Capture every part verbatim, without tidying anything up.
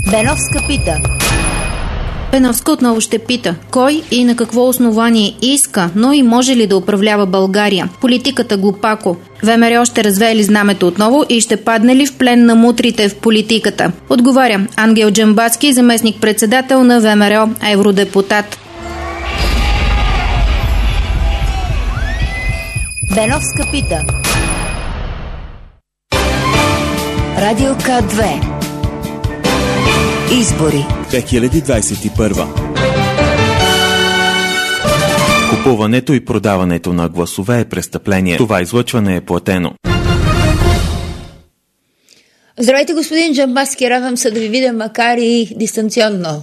Беновска пита. Беновска отново ще пита кой и на какво основание иска, но и може ли да управлява България. Политиката глупако. ВМРО ще развее ли знамето отново и ще падне ли в плен на мутрите в политиката? Отговаря Ангел Джамбазки, заместник-председател на ВМРО, евродепутат. Беновска пита. Радио К две. Избори две хиляди двадесет и първа. Купуването и продаването на гласове е престъпление. Това излъчване е платено. Здравейте, господин Джамбазки, радвам се да ви видя, макар и дистанционно.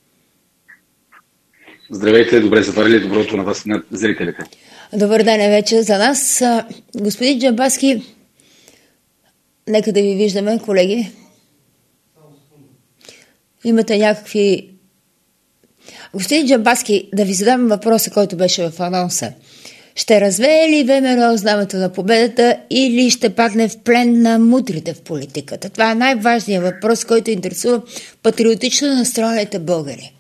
Здравейте, добре заварили, доброто на вас, на зрителите. Добър ден е вече за нас. Господин Джамбазки, нека да ви виждаме, колеги. Имате някакви... Господин Джамбазки, да ви задам въпроса, който беше в анонса. Ще развее ли ВМРО знамето на победата или ще падне в плен на мутрите в политиката? Това е най-важният въпрос, който интересува патриотично настроените българи.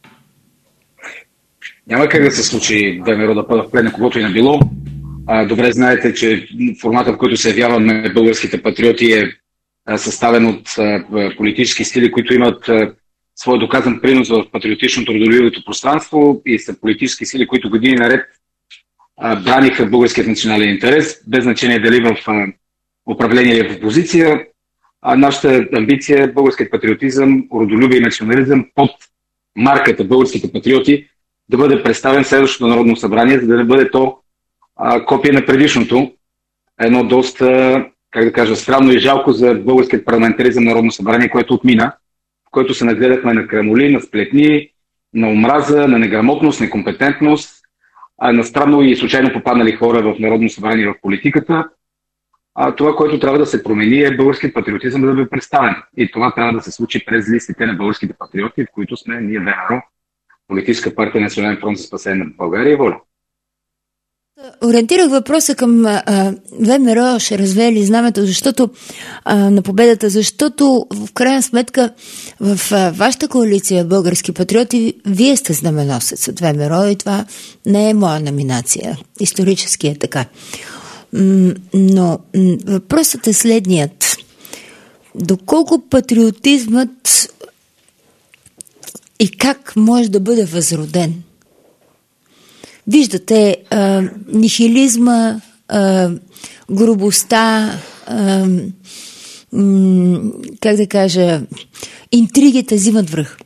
Няма как да се случи ВМРО да пада в плен на когото и на било. А, добре знаете, че формата, в който се явяваме българските патриоти е съставен от а, политически сили, които имат а, своя доказан принос в патриотичното родолюбивото пространство и са политически сили, които години наред а, браниха българският национален интерес, без значение дали в а, управление или в опозиция. А нашата амбиция е българският патриотизъм, родолюбие и национализъм под марката българските патриоти да бъде представен в следващото Народно събрание, за да не бъде то а, копия на предишното. Едно доста, как да кажа, странно и жалко за българският парламентаризъм Народно събрание, което отмина, в което се нагледахме на крамоли, на сплетни, на омраза, на неграмотност, некомпетентност, а на странно и случайно попаднали хора в Народно събрание и в политиката. А това, което трябва да се промени, е българският патриотизъм да бъде представен. И това трябва да се случи през листите на българските патриоти, в които сме ние ВМРО, Политическа партия Национален фронт за спасение на България и Воля. Ориентирах въпроса към а, ВМРО ще развее ли знамето, защото а, на победата, защото в крайна сметка в а, вашата коалиция Български патриоти вие сте знаменосец от ВМРО и това не е моя номинация. Исторически е така. М- но м- въпросът е следният. Доколко патриотизмът и как може да бъде възроден? Виждате а, нихилизма, а, грубостта, а, м- как да кажа, интригите взимат връх.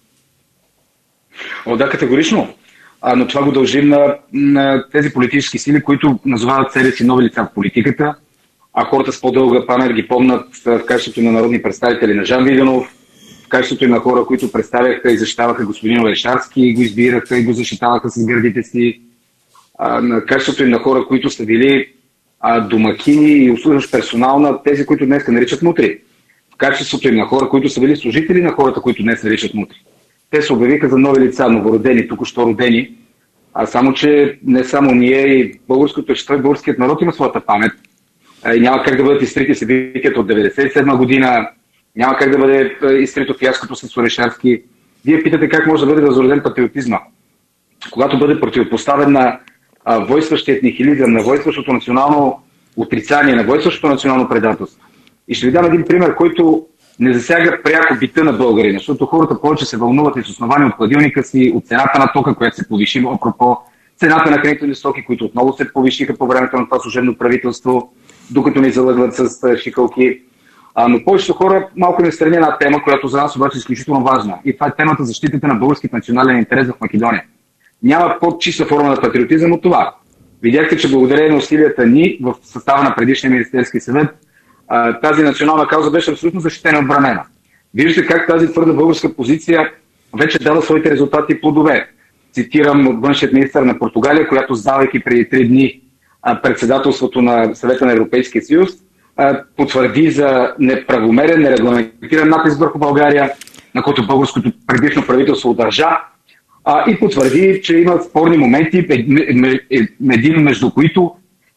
О, да, категорично. А, но това го дължим на, на тези политически сили, които назовават себе си нови лица в политиката, а хората с по-дълга памет ги помнят в качеството на народни представители на Жан Виденов, в качеството и на хора, които представяха и защитаваха господин Орешарски, и го избираха и го защитаваха с гърдите си, а, на качеството и на хора, които са били а, домакини и услужващ персонал на тези, които днес наричат мутри. В качеството им на хора, които са били служители на хората, които днес наричат мутри. Те се обявиха за нови лица, новородени, току-що родени, а само, че не само ние и българското общество и българският народ има своята памет. А, и няма как да бъдат изтрити събитията от деветдесет и седма година, няма как да бъде изтрито фиаското с Орешарски. Вие питате как може да бъде възроден патриотизма. Когато бъде противопоставен на а, войстващият нихилизъм, на войстващото национално отрицание, на войстващото национално предателство. И ще ви дам един пример, който не засяга пряко бита на българина, защото хората повече се вълнуват и с основание от хладилника си, от цената на тока, която се повиши, апропо цената на хранителни стоки, които отново се повишиха по времето на това служебно правителство, докато ни залъгват с шикалки. А, но повечето хора малко не страни една тема, която за нас обаче е изключително важна. И това е темата защитата на българският национален интерес в Македония. Няма по-чиста форма на патриотизъм от това. Видяхте, че благодарение на усилията ни в състава на предишния Министерски съвет, а, тази национална кауза беше абсолютно защитена и отбранена. Виждате как тази твърда българска позиция вече дава своите резултати и плодове. Цитирам външният министър на Португалия, която, сдавайки преди три дни а, председателството на Съвета на Европейския съюз, потвърди за неправомерен, нерегламентиран натиск върху България, на който българското предишно правителство удържа, а, и потвърди, че има спорни моменти, един между които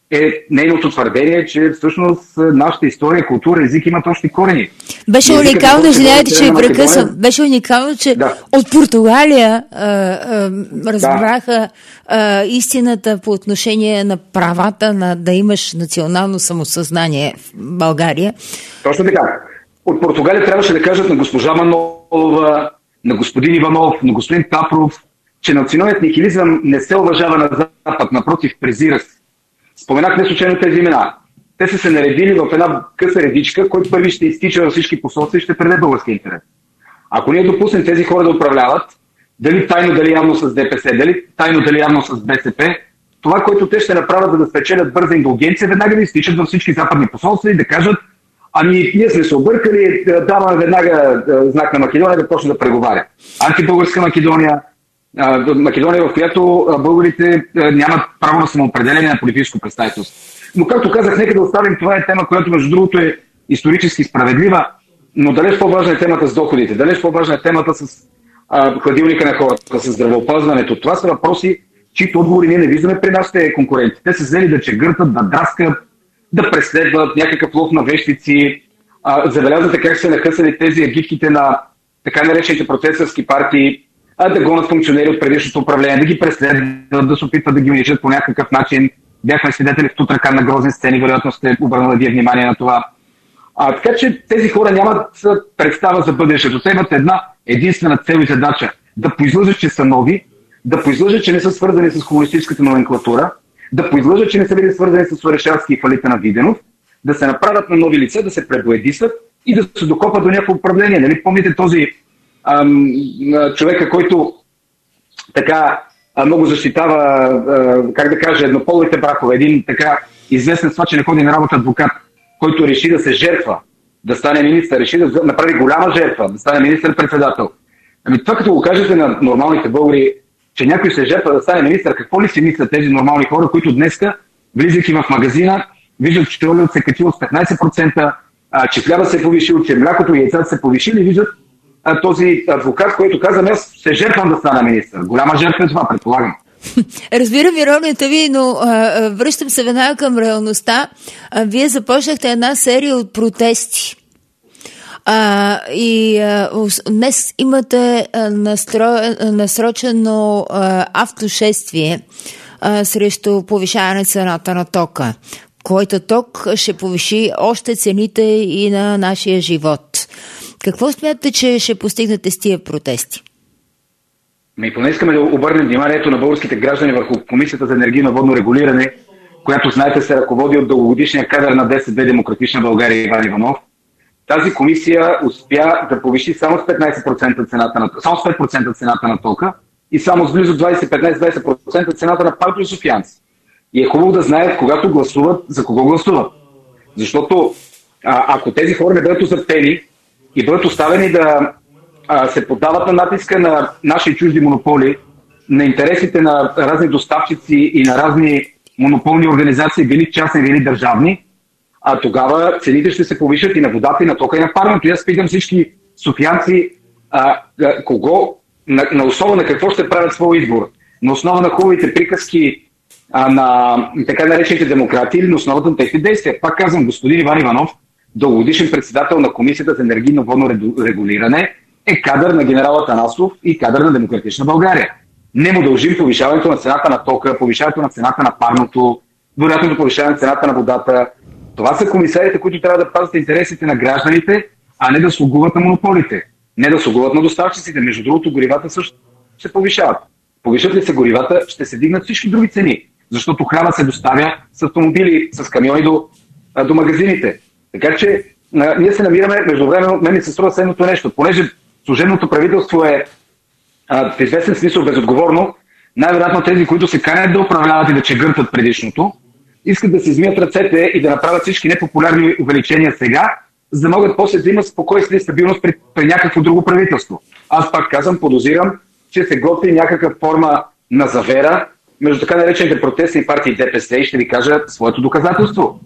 е нейното твърдение, че всъщност нашата история, култура, език имат още корени. Беше и уникално, извинявайте, че ви прекъсвам. Беше уникално, че да. от Португалия а, а, разбраха а, истината по отношение на правата на да имаш национално самосъзнание в България. Точно така. От Португалия трябваше да кажат на госпожа Манолова, на господин Иванов, на господин Тапров, че националният нихилизъм не се уважава на Запад, напротив, презира се. Споменах не случайно тези имена. Те са се наредили в една къса редичка, който първи ще изтича във всички посолства и ще преде български интерес. Ако ние допуснем тези хора да управляват, дали тайно, дали явно с ДПС, дали тайно, дали явно с БСП, това, което те ще направят, за да спечелят бърза индулгенция, веднага да изтичат във всички западни посолства и да кажат: ами ние сме се объркали, даваме веднага знак на Македония да почне да преговаря. Антибългарска Македония, Македония, в която българите нямат право на самоопределение на политическо представителство. Но както казах, нека да оставим, това е тема, която между другото е исторически справедлива, но далеч по-важна е темата с доходите, далеч по-важна е темата с а, хладилника на хората, с здравеопазването. Това са въпроси, чието отговори ние не виждаме при нашите конкуренти. Те са взели да чегъртат, да драскат, да преследват някакъв лов на вещици. А, забелязвате как се накъсали тези агитките на така наречените протестърски партии, а да гонят функционери от предишното управление, да ги преследват, да се опитват да ги унижат по някакъв начин. Бяхме свидетели в Тутракан на грозни сцени, вероятно сте обърнали вие внимание на това. А, така че тези хора нямат представа за бъдещето. Те имат една единствена цел и задача: да поизлъжат, че са нови, да поизлъжат, че не са свързани с комунистическата номенклатура, да поизлъжат, че не са били свързани с Орешарски и фалита на Виденов, да се направят на нови лица, да се пребоядисат и да се докопат до някакво управление. Нали помните този ам, човека, който така много защитава, а, как да кажа, еднополовите бракове, един така известен с това, че не ходи на работа адвокат, който реши да се жертва, да стане министър, реши да направи голяма жертва, да стане министър-председател. Ами това като го кажете на нормалните българи, че някой се жертва да стане министър, какво ли си мислят тези нормални хора, които днеска, влизайки в магазина, виждат, че олиот се качил с петнайсет процента, а, че хляба се повишил, че млякото и яйцата се повишили, виждат а, този адвокат, който каза: аз се жертвам да стана министър. Голяма жертва е това, предполагам. Разбирам иронията ви, но а, връщам се веднага към реалността. А, вие започнахте една серия от протести. А, и а, днес имате а, настро, а, насрочено а, автошествие а, срещу повишаване цената на тока, който ток ще повиши още цените и на нашия живот. Какво смятате, че ще постигнете с тия протести? Ми поне искаме да обърнем вниманието на българските граждани върху Комисията за енергийно водно регулиране, която, знаете, се ръководи от дългогодишния кадър на ДСБ Демократична България Иван Иванов. Тази комисия успя да повиши само с петнайсет процента цената на, само с пет процента цената на тока и само с близо двайсет петнайсет двайсет процента цената на парното и софиянци. И е хубаво да знаят, когато гласуват, за кого гласуват. Защото а, ако тези хора не бъдат озаптени и бъдат оставени да а, се поддават на натиска на наши чужди монополи, на интересите на разни доставчици и на разни монополни организации, били частни, били държавни, а тогава цените ще се повишат и на водата, и на тока, и на парното. И аз питам всички софиянци, а, а, кого, на, на основа на какво ще правят своя избор? На основа на хубавите приказки а, на така наречените демократи или на основата на техните действия? Пак казвам, господин Иван Иванов, дългогодишен председател на Комисията за енергийно водно регулиране, е кадър на генерал Атанасов и кадър на Демократична България. Не му дължим повишаването на цената на тока, повишаването на цената на парното, вероятното повишаване на цената на водата. Това са комисарите, които трябва да пазят интересите на гражданите, а не да слугуват на монополите. Не да слугуват на доставчиците. Между другото, горивата също се повишават. Повишат ли се горивата, ще се дигнат всички други цени. Защото храна се доставя с автомобили, с камиони до, до магазините. Така че а, ние се намираме, междувременно, мен ми се струва следното нещо. Понеже служебното правителство е а, в известен смисъл безотговорно, най-вероятно тези, които се канят да управляват и да чегъртат предишното, искат да се измият ръцете и да направят всички непопулярни увеличения сега, за да могат после да имат спокойствие и стабилност при, при някакво друго правителство. Аз пак казвам, подозирам, че се готви някаква форма на завера между така наречените протестни партии ДПС и ще ви кажа своето доказателство.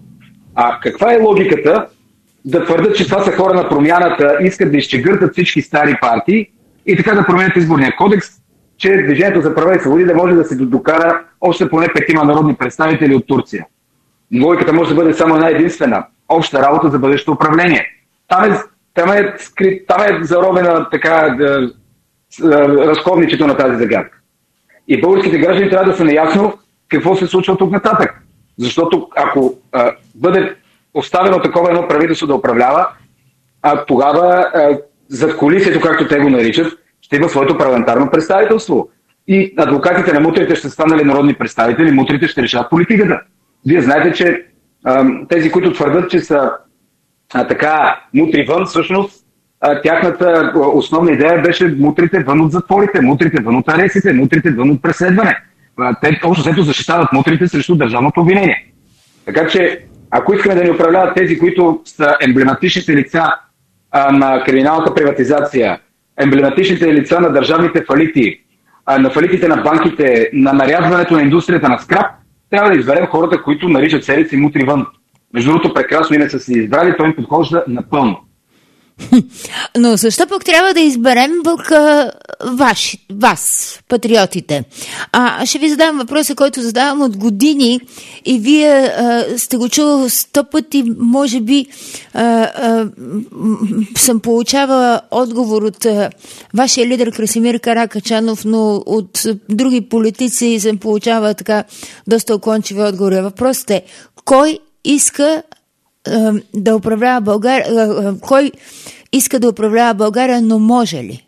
А каква е логиката да твърдят, че това са хора на промяната, искат да изчегъртат всички стари партии и така да променят изборния кодекс, че Движението за права и свободи да може да се докара още поне петима народни представители от Турция? Логиката може да бъде само една единствена. Обща работа за бъдещето управление. Там е, там е, скрит, там е заровена така да, разковничето на тази загадка. И българските граждани трябва да са наясно какво се случва тук нататък. Защото ако а, бъде оставено такова едно правителство да управлява, а тогава а, зад колисието, както те го наричат, ще има своето парламентарно представителство. И адвокатите на мутрите ще станали народни представители, мутрите ще решават политиката. Вие знаете, че а, тези, които твърдат, че са а, така мутри вън, всъщност а, тяхната основна идея беше мутрите вън от затворите, мутрите вън от арестите, мутрите вън от преследване. А, те общо взето защитават мутрите срещу държавното обвинение. Така че, ако искаме да ни управляват тези, които са емблематичните лица а, на криминалната приватизация, емблематичните лица на държавните фалити, а, на фалитите на банките, на нарязването на индустрията на скрап, трябва да изберем хората, които наричат себе си мутри вън. Между другото, прекрасно име са си избрали, той им подхожда напълно. Но защо пък трябва да изберем пък ваши, вас, патриотите? А, ще ви задам въпроса, който задавам от години и вие а, сте го чул сто пъти, може би а, а, съм получавала отговор от а, вашия лидер Красимир Каракачанов, но от други политици съм получавала така доста уклончиви отговори. Въпросът е, кой иска а, да управлява България, а, кой иска да управлява България, но може ли?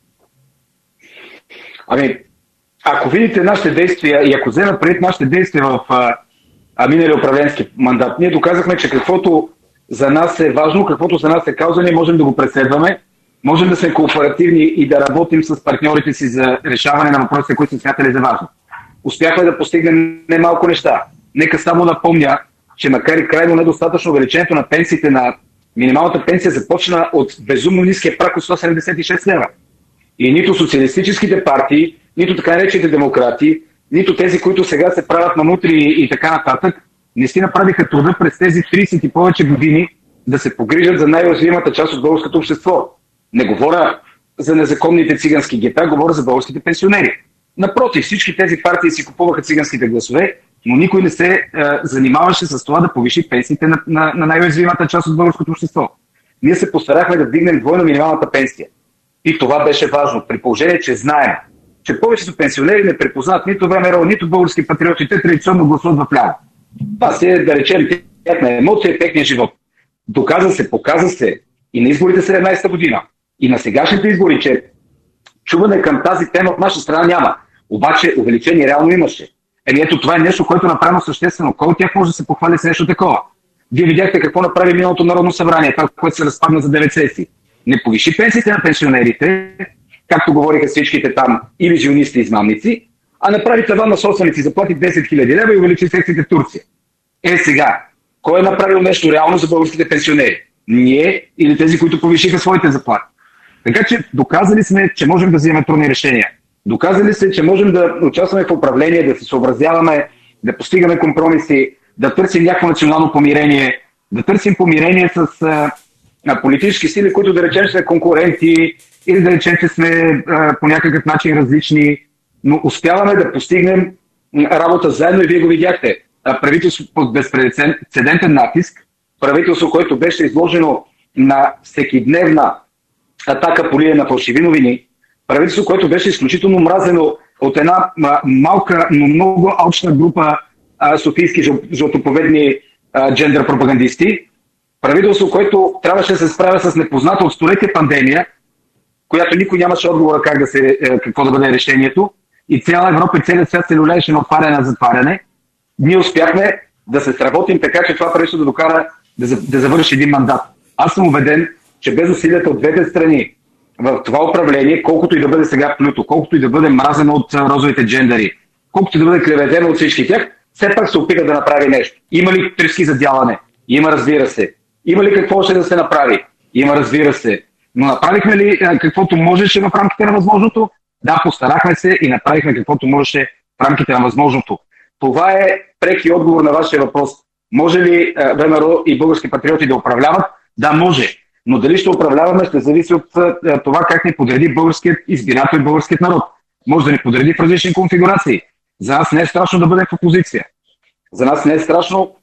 Ами, ако видите нашите действия и ако вземем предвид нашите действия в а, а, миналия управленски мандат, ние доказахме, че каквото за нас е важно, каквото за нас е кауза, ние можем да го преследваме, можем да сме кооперативни и да работим с партньорите си за решаване на въпросите, които сме смятали за важно. Успяхме да постигнем немалко неща. Нека само напомня, че макар и крайно недостатъчно увеличението на пенсиите, на минималната пенсия започна от безумно ниския праг от сто седемдесет и шест лева. И нито социалистическите партии, нито така наречените демократи, нито тези, които сега се правят на мутри и така нататък, не си направиха труда през тези тридесет и повече години да се погрижат за най-уязвимата част от българското общество. Не говоря за незаконните цигански гета, говоря за българските пенсионери. Напротив, всички тези партии си купуваха циганските гласове, но никой не се е, занимаваше с това да повиши пенсиите на, на, на най-уязвимата част от българското общество. Ние се постарахме да вдигнем двойно минималната пенсия. И това беше важно, при положение, че знаем, че повечето пенсионери не препознават нито ВМРО, нито български патриоти, те традиционно гласуват в ляво. Това си е, да речем, тяхна емоция, техния живот. Доказа се, показа се и на изборите седемнадесета година, и на сегашните избори, че чуване към тази тема от наша страна няма. Обаче увеличение реално имаше. Еми ето това е нещо, което е направено съществено. Кой от тях може да се похвали с нещо такова? Вие видяхте какво направи миналото Народно събрание, това, което се разпадна за девет сесии. Не повиши пенсиите на пенсионерите, както говориха всичките там илюзионисти и измамници, а направи таван на собственици, заплати десет хиляди лева и увеличи секциите в Турция. Е сега, кой е направил нещо реално за българските пенсионери? Ние или тези, които повишиха своите заплати? Така че доказали сме, че можем да вземем трудни решения. Доказали се, че можем да участваме в управление, да се съобразяваме, да постигаме компромиси, да търсим някакво национално помирение, да търсим помирение с а, политически сили, които да речем сме конкуренти или да речем, че сме а, по някакъв начин различни, но успяваме да постигнем работа заедно и вие го видяхте. А, правителство под безпрецедентен натиск, правителство, което беше изложено на всекидневна атака по линия на фалшиви новини, правителство, което беше изключително мразено от една а, малка, но много алчна група а, софийски жълтоповедни а, джендър пропагандисти. Правителство, което трябваше да се справя с непозната от столетия пандемия, която никой нямаше отговора как да се, е, какво да бъде решението. И цяла Европа и целият свят се люлееше на отваряне на затваряне. Ние успяхме да се сработим така, че това правителство да докара да, да завърши един мандат. Аз съм убеден, че без усилията от двете страни в това управление, колкото и да бъде сега плюто, колкото и да бъде мразено от розовите джендери, колкото и да бъде клеветено от всички тях, все пак се опита да направи нещо. Има ли трески за дялане? Има, разбира се. Има ли какво ще да се направи? Има, разбира се. Но направихме ли каквото можеше в рамките на възможното? Да, постарахме се и направихме каквото можеше в рамките на възможното. Това е преки отговор на вашия въпрос. Може ли ВМРО и български патриоти да управляват? Да, може. Но дали ще управляваме, ще зависи от това как ни подреди българският избирател и българският народ. Може да ни подреди в различни конфигурации. За нас не е страшно да бъдем в опозиция. За нас не е страшно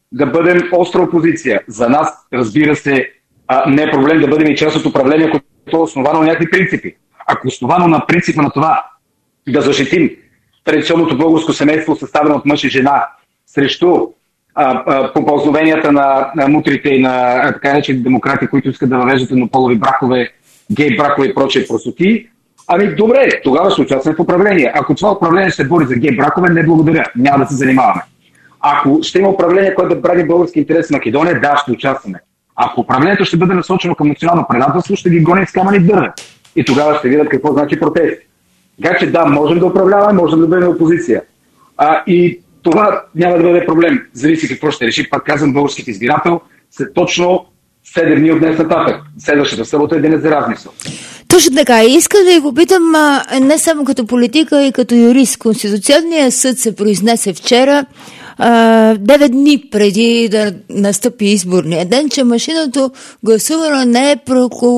да бъдем остра опозиция. За нас, разбира се, а, не е проблем да бъдем и част от управление, което е основано на някакви принципи. Ако основано на принципа на това да защитим традиционното българско семейство, съставено от мъж и жена, срещу попълзновенията на, на мутрите и на а, така наречени демократи, които искат да въвеждат еднополови бракове, гей бракове и прочие простоти, ами добре, тогава ще участваме в управление. Ако това управление ще бори за гей бракове, не благодаря, няма да се занимаваме. Ако ще има управление, което да брани български интерес в Македония, да, ще участваме. Ако управлението ще бъде насочено към национално предателство, ще ги гони с камъни дърва. И тогава ще видят какво значи протест. Така че да, можем да управляваме, можем да бъдем опозиция. А, и това няма да бъде проблем. Зависи какво ще реши. Пак казвам, българските избирател след точно седем дни от днес нататък. Следващата събота е денят за размисъл. Точно така. Искам да ви го питам а, не само като политика, и като юрист. Конституционният съд се произнесе вчера, девет дни преди да настъпи изборния ден, че машинното гласуване не е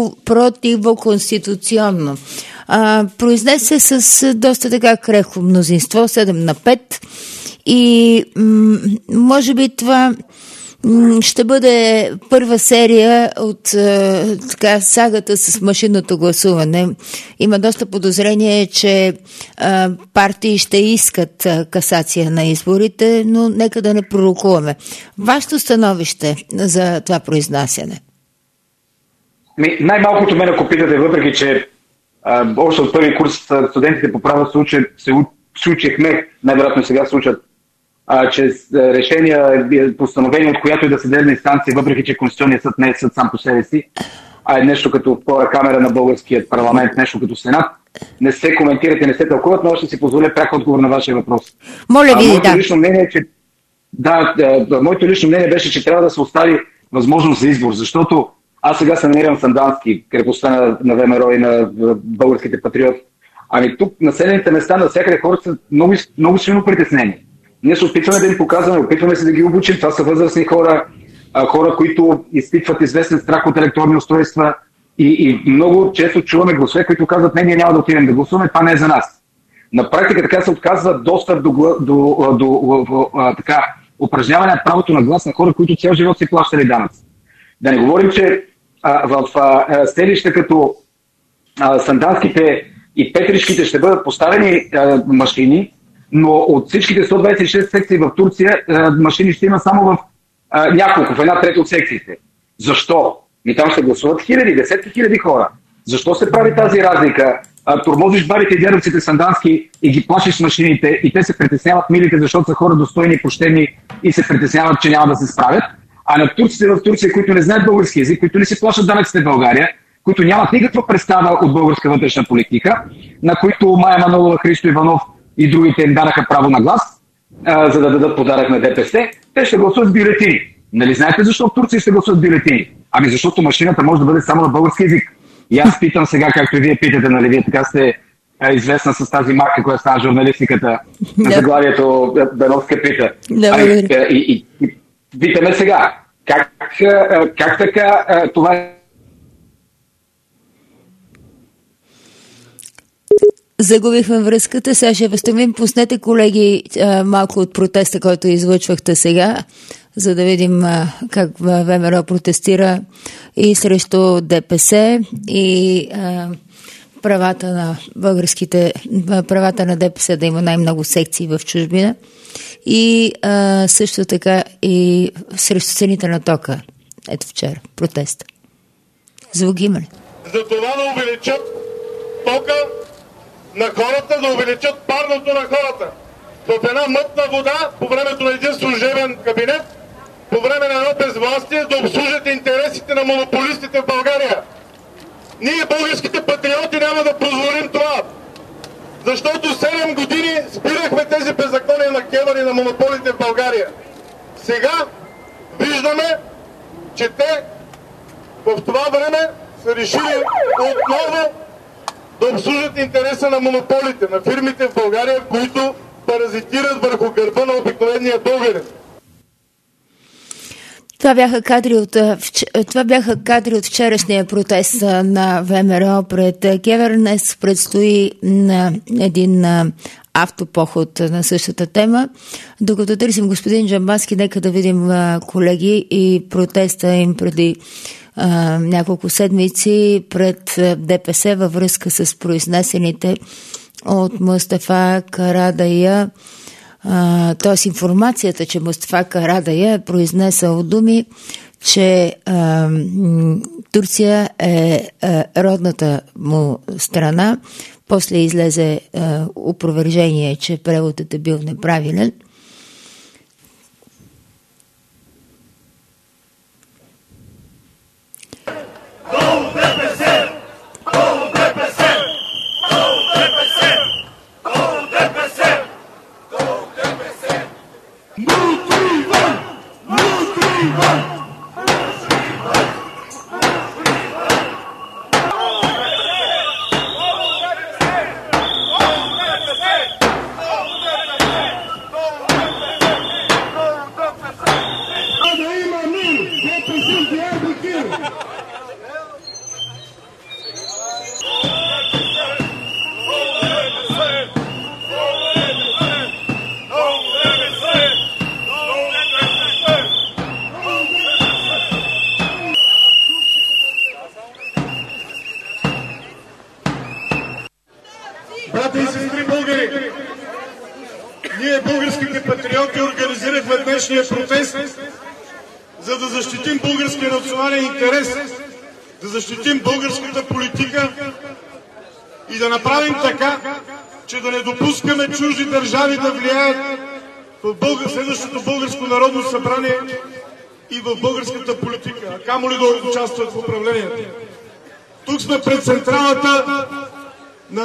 противоконституционно. А, произнесе с доста така крехко мнозинство, седем на пет, и м- може би това м- ще бъде първа серия от а, така, сагата с машинното гласуване. Има доста подозрение, че а, партии ще искат а, касация на изборите, но нека да не пророкуваме. Вашето становище за това произнасяне? Най-малкото мен, ако питате, въпреки че а, още от първи курс студентите по право се, учат, се, се учихме, най-вероятно сега се учат, а, че решения, постановения от която и да съдебна инстанция, въпреки че Конституционният съд не е съд сам по себе си, а е нещо като втора камера на българският парламент, нещо като Сенат, не се коментират и не се тълкуват, но ще си позволя пряк отговор на вашия въпрос. Моля ви, а, моето да. Лично мнение е, че, да, да, моето лично мнение беше, че трябва да се остави възможност за избор, защото аз сега се намирам в Сандански, крепостта на, на ВМРО и на българските патриоти. Ами тук населените места, навсякъде хората са много, много силно притеснени. Ние се опитваме да им показваме, опитваме се да ги обучим. Това са възрастни хора, а, хора, които изпитват известен страх от електронни устройства и, и много често чуваме гласове, които казват: не, ние няма да отидем да гласуваме, това не е за нас. На практика така се отказва достъп до, до, до, до, до а, така, упражняване на правото на глас на хора, които цял живот си плащали данъци. Да не говорим, че а, в а, селища като а, Санданските и Петришките ще бъдат поставени а, машини, но от всичките сто двадесет и шест секции в Турция а, машини ще има само в а, няколко, в една трета от секциите. Защо? И там ще гласуват хиляди, десетки хиляди хора. Защо се прави тази разлика? А, турмозиш барите и дядовците Сандански и ги плашиш с машините и те се притесняват, милите, защото са хора достойни, почтени и се притесняват, че няма да се справят. А на турците в Турция, които не знаят български език, които не си плащат данъците в България, които нямат никаква представа от българска вътрешна политика, на които Майя Манолова, Христо Иванов и другите им дараха право на глас, а, за да дадат подарък на ДПС, те ще гласуват с бюлетини. Нали знаете защо в Турция ще гласуват с бюлетини? Ами защото машината може да бъде само на български език. И аз питам сега, както и вие питате, нали, вие така сте а, известна с тази марка, която стана журналистиката на заглавието Беновска пита. Да, ами, и, и, и питаме сега, как, как така това е? Загубихме връзката. Сега ще възстановим. Пуснете, колеги, малко от протеста, който излъчвахте сега, за да видим как ВМРО протестира и срещу ДПС, и а, правата на българските, правата на ДПС да има най-много секции в чужбина, и а, също така и срещу цените на тока. Ето вчера протеста. Звук има ли? За това да увеличат тока на хората, да увеличат парното на хората. В една мътна вода, по времето на един служебен кабинет, по време на едно безвластие, да обслужат интересите на монополистите в България. Ние, българските патриоти, няма да позволим това. Защото седем години спирахме тези беззакония на КЕВР и на монополите в България. Сега виждаме, че те в това време са решили отново да обслужат интереса на монополите, на фирмите в България, които паразитират върху гърба на обикновения българин. Това бяха кадри от, това бяха кадри от вчерашния протест на ВМРО пред КЕВР. Днес предстои на един автопоход на същата тема. Докато търсим господин Джамбазки, нека да видим, колеги, и протеста им преди а, няколко седмици пред ДПС във връзка с произнесените от Мустафа Карадайъ, т.е. информацията, че Мустафа Карадайъ е произнесъл думи, че а, Турция е а, родната му страна. После излезе а, опровержение, че преводът е бил неправилен. Брата и сестри българи, ние, българските патриоти, организирахме днешния протест, за да защитим българския национален интерес, да защитим българската политика и да направим така, че да не допускаме чужди държави да влияят в българ... следващото българско народно събрание и в българската политика, а камо ли да участват в управлението. Тук сме пред централата на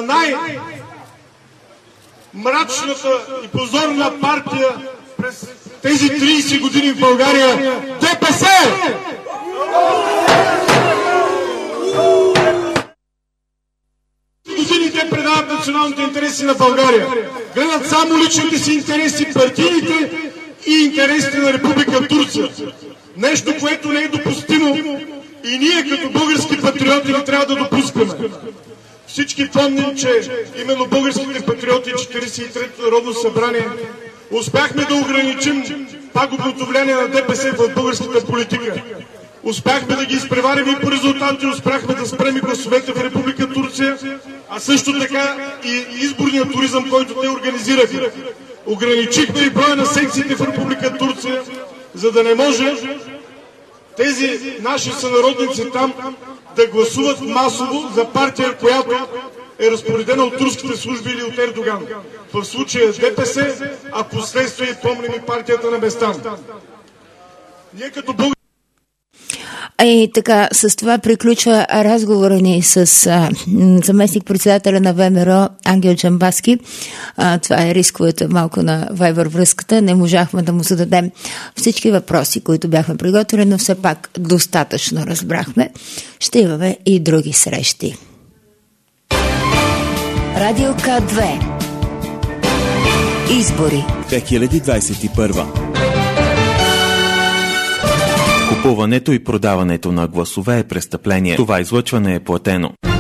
най-мрачната и позорна партия през тези трийсет години в България – ДПС! Години те предават националните интереси на България. Гледат само личните си интереси, партийните и интересите на Република Турция. Нещо, което не е допустимо и ние като български патриоти не трябва да допускаме. Всички помним, че именно българските патриоти в четирийсет и третото Народно събрание успяхме да ограничим пагубното влияние на ДПС в българската политика. Успяхме да ги изпреварим и по резултати, успяхме да спрем и гласовете в Република Турция, а също така и изборния туризъм, който те организираха. Ограничихме и броя на секциите в Република Турция, за да не може тези наши сънародници там да гласуват масово за партия, която е разпоредена от турските служби или от Ердоган. В случая ДПС, а последствие помним и партията на Местан. Ние като българи... И така, с това приключва разговора ни с а, заместник-председателя на ВМРО Ангел Джамбазки. А, това е рисковете малко на Viber връзката. Не можахме да му зададем всички въпроси, които бяхме приготвили, но все пак достатъчно разбрахме. Ще имаме и други срещи. Радио К две. Избори две хиляди двадесет и първа. Купуването и продаването на гласове е престъпление. Това излъчване е платено.